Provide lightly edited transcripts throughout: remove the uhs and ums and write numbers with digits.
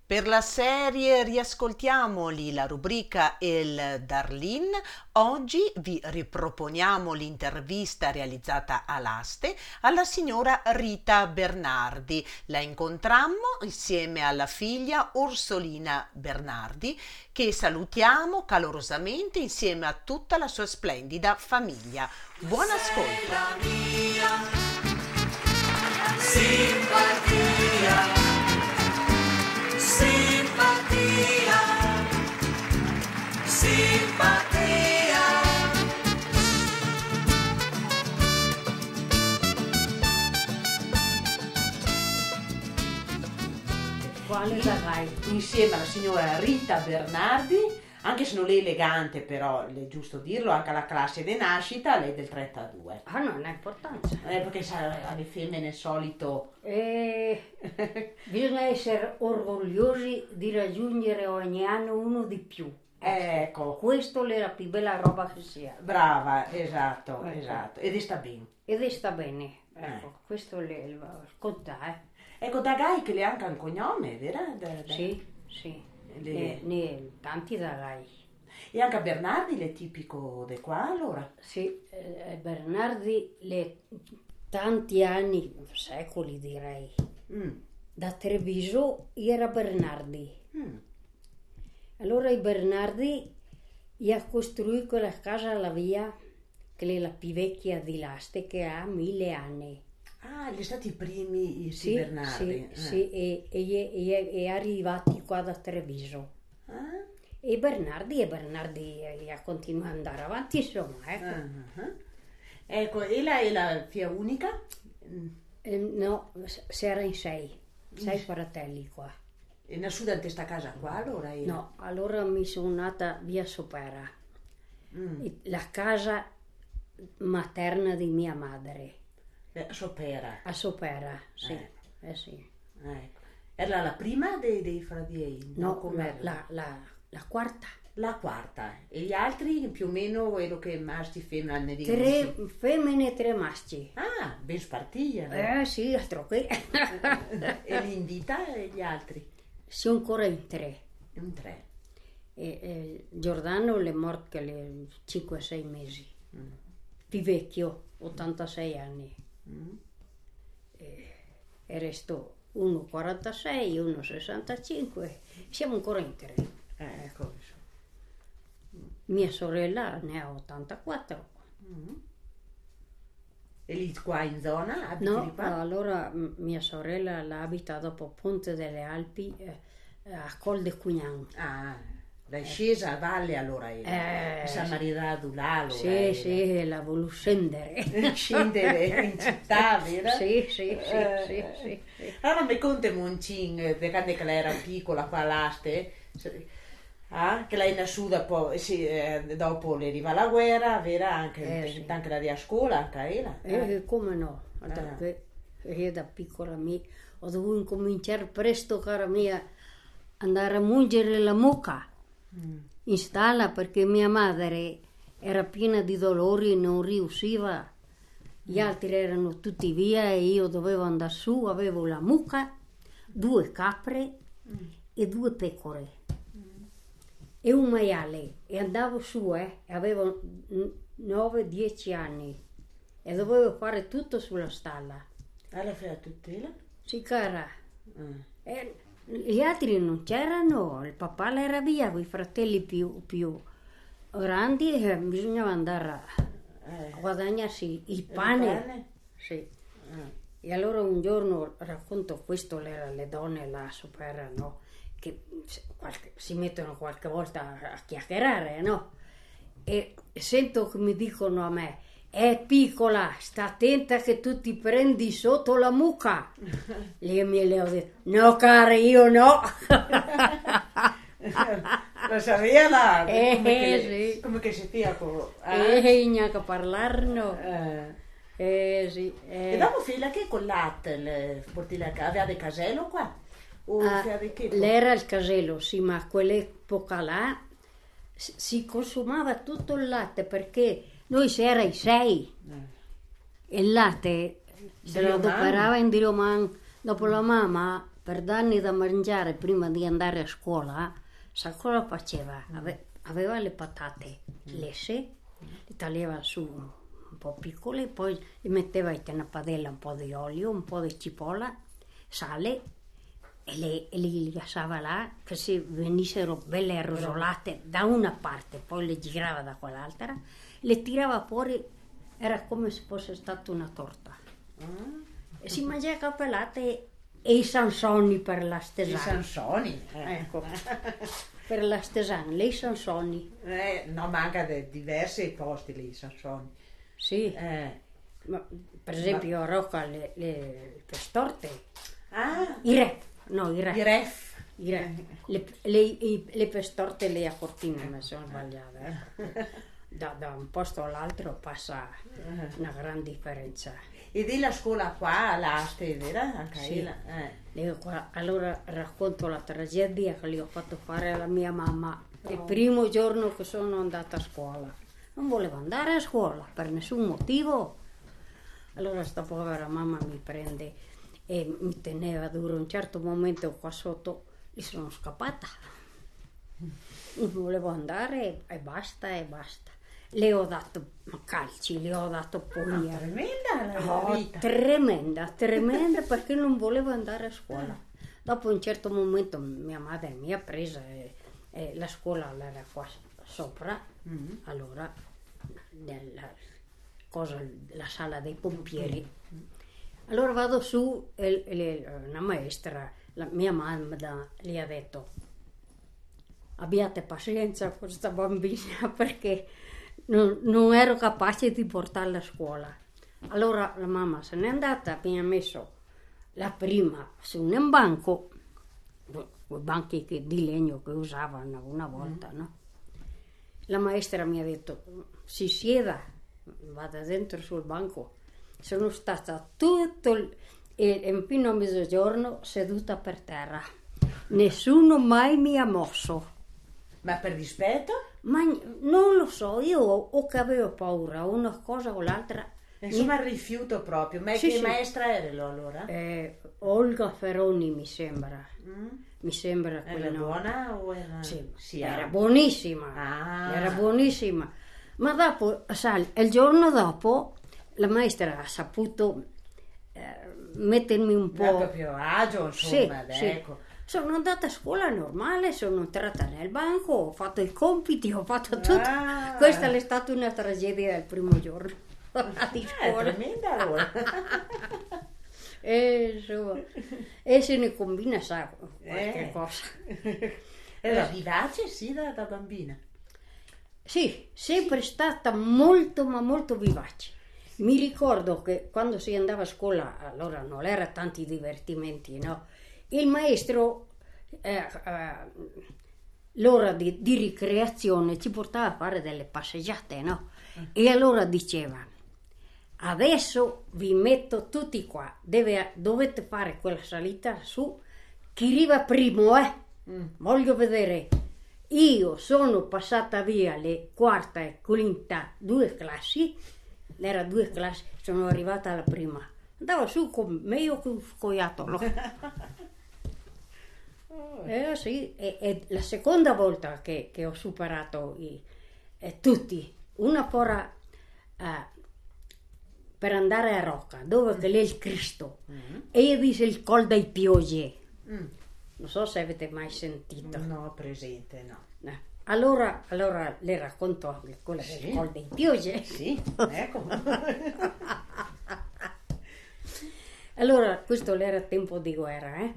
Per la serie Riascoltiamoli, la rubrica El Darlin, oggi vi riproponiamo l'intervista realizzata all'Aste alla signora Rita Bernardi. La incontrammo insieme alla figlia Orsolina Bernardi, che salutiamo calorosamente insieme a tutta la sua splendida famiglia. Buon ascolto! La mia simpatia. Simpatia, simpatia. Quale darai? Insieme alla signora Rita Bernardi, anche se non è elegante, però è giusto dirlo, anche alla classe di nascita, lei è del 32. Ah, non ha importanza. Perché sa, alle femmine solito... Bisogna essere orgogliosi di raggiungere ogni anno uno di più. Ecco, Questo è la più bella roba che sia. brava, esatto, Ecco. esatto. Ed sta bene. Ed sta bene. Ecco, questo è il conta, Ecco, da Gai che le ha anche un cognome, vero? Sì, sì. Le- Ne tanti darai. E anche a Bernardi le è tipico di qua allora? Sì, Bernardi, tanti anni, secoli direi, Mm. da Treviso era Bernardi. Mm. Allora i Bernardi gli ha costruito quella casa alla via, che è la più vecchia di Laste, che ha 1000 anni. Ah, gli stati i primi i Sì, Bernardi. sì, e è arrivati qua da Treviso. Ah? E Bernardi ha continuato ad andare avanti, insomma, ecco. Ah. Ecco, e la è la figlia unica? Mm. No, si era in sei fratelli qua. E nasciuta in questa casa qua allora? Era? No, allora mi sono nata via Sopera, Mm. la casa materna di mia madre, Sopera. a Sopera, sì. Ecco. Sì. Ecco. Era la prima dei fratelli? No, com'era? la quarta. La quarta. E gli altri più o meno quello che maschi e femmine ne dicono? 3 femmine e 3 maschi. Ah, ben spartita. Sì, altro che. E l'Indita e gli altri? Sono ancora in 3. Un 3. Giordano è morto alle 5-6 mesi. Più vecchio, 86 anni. E resto uno 46, uno 65. Siamo ancora in 3. Ecco. Mia sorella ne ha 84. E lì qua in zona abiti No, di qua? allora mia sorella l'abita dopo Ponte delle Alpi a Col de Cugnan. Ah, l'hai scesa a valle allora San Maria d'Ulalo. Sì, la voluto scendere. Scendere in città, vero? Sì. Allora mi conta Moncin, perché che lei era piccola qua all'Aste, che lei è nasciuta poi, sì, dopo le arriva la guerra, vero? Anche, Sì. anche la via scuola, anche era. Come no? Perché io da piccola ho dovuto incominciare presto, cara mia, andare a mungere la mucca in stalla perché mia madre era piena di dolori e non riusciva. Gli altri erano tutti via e io dovevo andare su, avevo la mucca, 2 capre e 2 pecore e un maiale e andavo su, avevo 9-10 anni e dovevo fare tutto sulla stalla. Alla fine tutela? Sì, cara. Gli altri non c'erano, il papà era via, con i fratelli più grandi e bisognava andare a guadagnarsi il pane. Sì. E allora un giorno racconto questo, le donne là sopra, no? Che si mettono qualche volta a chiacchierare, no? E sento che mi dicono a me: è piccola, sta attenta che tu ti prendi sotto la mucca. Le ho detto: no cara, io no. Lo sapeva Sì. come che si fia Neanche parlarno. Sì. E dopo fila che con latte aveva del casello qua? O di che? L'era il casello, sì, ma quell'epoca là si consumava tutto il latte perché noi si era i 6 e il latte se lo adoperava in Diromán. Dopo la mamma per dargli da mangiare prima di andare a scuola, sa cosa faceva? Aveva le patate lesse, le tagliava su un po' piccole, poi le metteva in una padella un po' di olio, un po' di cipolla, sale e li lasciava là che si venissero belle arrosolate da una parte, poi le girava da quell'altra, le tirava fuori, era come se fosse stata una torta. E si mangiava cappellate e i sansoni per la stesana. I sansoni? Ecco, per la stesana, le sansoni. No, ma anche diversi posti lì, i sansoni. Sì, ma, per esempio a Rocca le pestorte, i rep. I ref. Le pestorte lì a Cortina mi sono sbagliata. Da un posto all'altro passa una gran differenza. E di la scuola qua all'Aste, vero? Anche Sì. lì, Allora racconto la tragedia che gli ho fatto fare alla mia mamma il primo giorno che sono andata a scuola. Non volevo andare a scuola per nessun motivo. Allora sta povera mamma mi prende e mi teneva duro. Un certo momento qua sotto gli sono scappata. Non volevo andare e basta e basta. Le ho dato calci, le ho dato pugni. Tremenda la vita. Tremenda perché non volevo andare a scuola. Dopo un certo momento mia madre mi ha presa e la scuola era qua sopra. Allora la sala dei pompieri. Allora vado su e una maestra, la mia mamma gli ha detto: abbiate pazienza con questa bambina perché non ero capace di portarla a scuola. Allora la mamma se n'è andata, mi ha messo la prima su un banco, quei banchi di legno che usavano una volta, no? La maestra mi ha detto: si sieda, vada dentro sul banco. Sono stata tutto fino a mezzogiorno seduta per terra. Nessuno mai mi ha mosso. Ma per dispetto? Ma non lo so, io o che avevo paura, una cosa o l'altra. Insomma, il rifiuto proprio. Ma Sì, che sì. maestra eri allora? Olga Feroni mi sembra. Mi sembra Era quella. buona o era... Sì, era buonissima. Ah. Era buonissima. Ma dopo, sai, il giorno dopo la maestra ha saputo mettermi un Era po'. proprio agio, insomma, ecco. Sono andata a scuola normale, sono entrata nel banco, ho fatto i compiti, ho fatto tutto. Questa è stata una tragedia del primo giorno di scuola. Tremenda allora. Insomma, e se ne combina, sa, qualche cosa. Era vivace, sì, da bambina. Sì, sempre stata molto, ma molto vivace. Mi ricordo che quando si andava a scuola, allora non era tanti divertimenti, no? Il maestro, l'ora di ricreazione ci portava a fare delle passeggiate, no? E allora diceva: adesso vi metto tutti qua, dovete fare quella salita su, chi arriva primo, voglio vedere. Io sono passata via le quarta e quinta, 2 classi, era 2 classi, sono arrivata alla prima. Andavo su con meglio che un scoiattolo. Sì, è la seconda volta che ho superato tutti. Una fora per andare a Rocca, dove che lì è il Cristo, e io disse il Col dei Pioggi. Non so se avete mai sentito. No, presente, no. Allora le racconto anche quella del Col dei Pioggi. Sì, ecco. Allora, questo era tempo di guerra,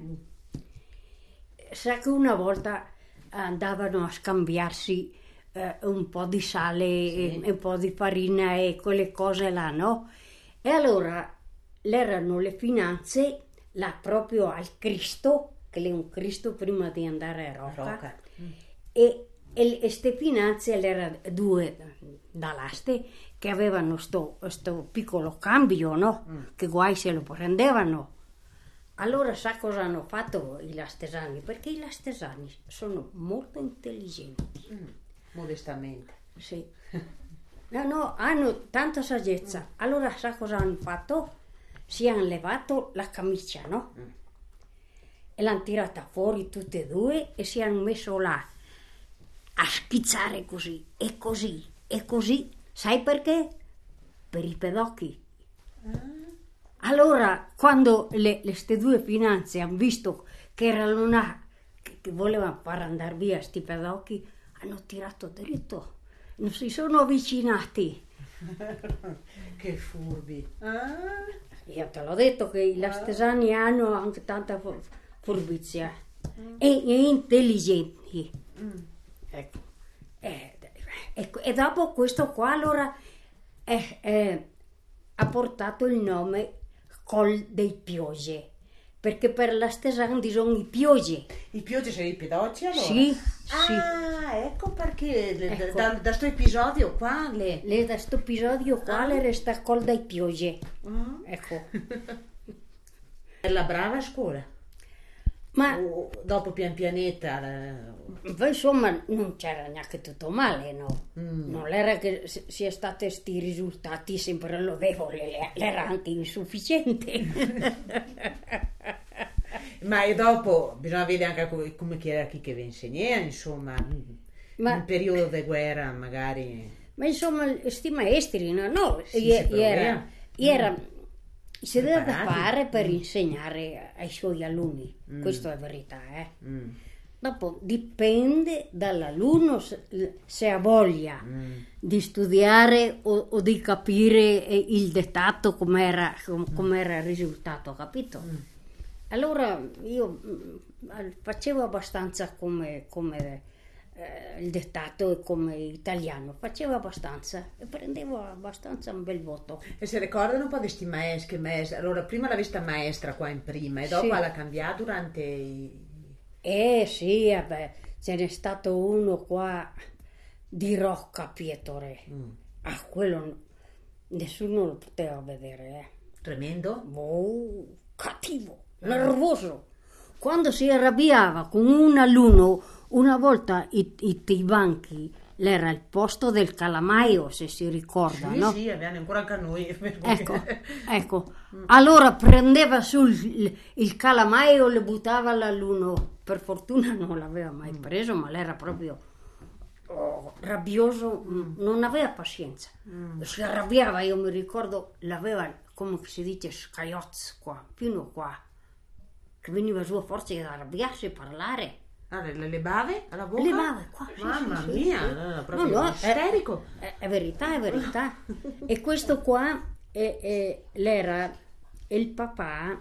Sa che una volta andavano a scambiarsi un po' di sale e un po' di farina e quelle cose là, no? E allora erano le finanze là proprio al Cristo, che è un Cristo prima di andare a Rocca. E queste finanze erano 2 dall'aste che avevano sto piccolo cambio, no? Che guai se lo prendevano. Allora sa cosa hanno fatto i lastesani? Perché i lastesani sono molto intelligenti. Modestamente. Sì. No, hanno tanta saggezza. Allora sa cosa hanno fatto? Si hanno levato la camicia, no? e l'hanno tirata fuori tutte e due e si hanno messo là a schizzare così e così e così. Sai perché? Per i pedocchi. Allora, quando ste due finanze hanno visto che erano una che volevano far andare via sti pedocchi, hanno tirato dritto, non si sono avvicinati. Che furbi. Io te l'ho detto che i lastesani hanno anche tanta furbizia e intelligenti. Ecco. E dopo questo qua allora ha portato il nome Col dei Pioge, perché per lastesani sono i Pioge. I Pioge sono i pedocci allora? Sì, sì. Ah, ecco perché Ecco. da sto episodio qua Da questo episodio qua le resta Col dei Pioge. Ecco. la brava a scuola. Ma O dopo pian pianetta poi, insomma, non c'era neanche tutto male, no? Non era che sia stati sti risultati sempre lodevoli, era anche insufficiente. ma e dopo bisogna vedere anche come che era chi che vi insegna, insomma, Ma- in periodo di guerra magari. Ma insomma, sti maestri, no, Sì, si provava. si deve da Preparati. fare per insegnare ai suoi alunni, questo è verità, Dopo dipende dall'alunno se ha voglia di studiare o di capire il dettato com'era il risultato, capito? Allora io facevo abbastanza come il dettato e come italiano, facevo abbastanza e prendevo abbastanza un bel voto. E si ricordano un po' di sti maestri, allora prima l'ha vista maestra qua in prima e dopo Sì. l'ha cambiata durante i. Sì, vabbè, ce n'è stato uno qua di Rocca Pietore. Quello nessuno lo poteva vedere, Tremendo? cattivo, nervoso. Quando si arrabbiava con un alunno, una volta i banchi, l'era il posto del calamaio, se si ricorda, Sì, no? sì, abbiamo ancora anche noi. Ecco. Allora prendeva il calamaio e lo buttava all'alunno. Per fortuna non l'aveva mai preso, ma l'era proprio rabbioso, non aveva pazienza. Si arrabbiava, io mi ricordo, l'aveva, come si dice, scaiozz qua, fino qua, che veniva su a forza di arrabbiarsi e parlare. Ah, le bave alla bocca? Le bave qua, sì, Mamma sì, mia, sì. allora, proprio No, isterico. È verità, è verità. E questo qua l'era il papà,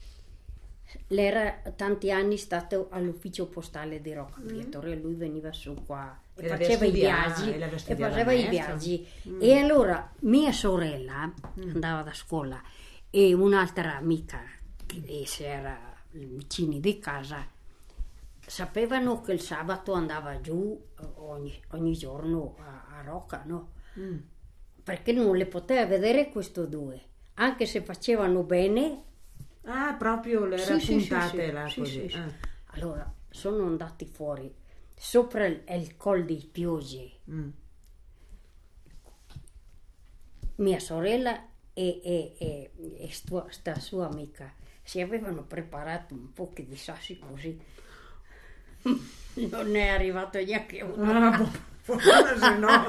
l'era tanti anni stato all'ufficio postale di Rocca Pietore, lui veniva su qua e E l'aveva faceva i studiato, viaggi e l'aveva e studiato faceva il i maestro. viaggi. E allora mia sorella andava da scuola e un'altra amica che si era vicini di casa sapevano che il sabato andava giù ogni giorno a Rocca, no? Perché non le poteva vedere questo due, anche se facevano bene. Ah, proprio le era Sì, puntate là sì, così. sì, sì. Allora sono andati fuori sopra il Col dei Piogi, mia sorella e sta sua amica si avevano preparato un po' di sassi così. Non è arrivato neanche uno. Ah, fortuna se no.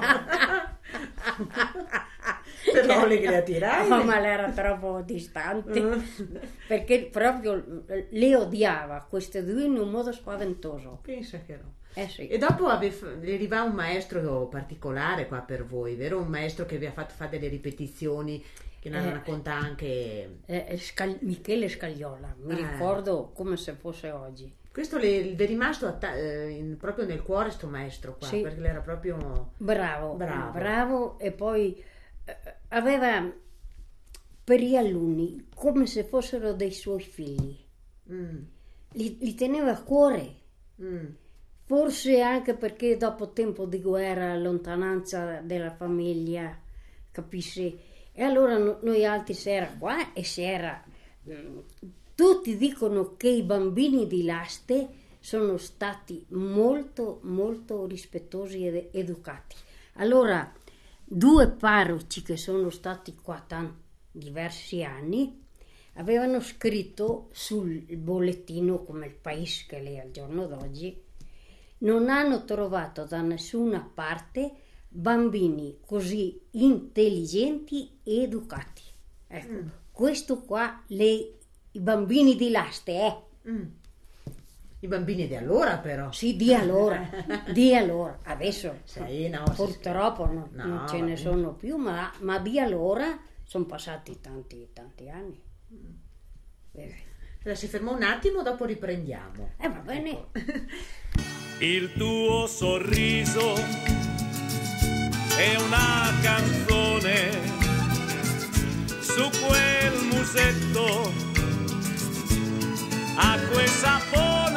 Però le che le tirai. No, ma l'era troppo distante perché proprio le odiava queste due in un modo spaventoso. Pensa che no. Sì. E dopo arriva un maestro particolare qua per voi, vero? Un maestro che vi ha fatto fare delle ripetizioni, che ne racconta anche. Michele Scagliola, mi ricordo come se fosse oggi. Questo le è rimasto proprio nel cuore sto maestro qua, Sì. perché era proprio Bravo e poi aveva per gli alunni come se fossero dei suoi figli. Li teneva a cuore. Forse anche perché dopo tempo di guerra, lontananza della famiglia, capisci? E allora noi altri si era qua e si era. Tutti dicono che i bambini di Laste sono stati molto, molto rispettosi ed educati. Allora, due parroci che sono stati qua diversi anni avevano scritto sul bollettino, come il Paese che è al giorno d'oggi, non hanno trovato da nessuna parte bambini così intelligenti e educati. Ecco, questo qua, i bambini di Laste, I bambini di allora però. Sì, di allora. Adesso purtroppo non ce ne sono più, ma di allora sono passati tanti anni. Allora, si ferma un attimo, dopo riprendiamo. Va bene. Il tuo sorriso è una canzone su quel musetto, acqua e sapore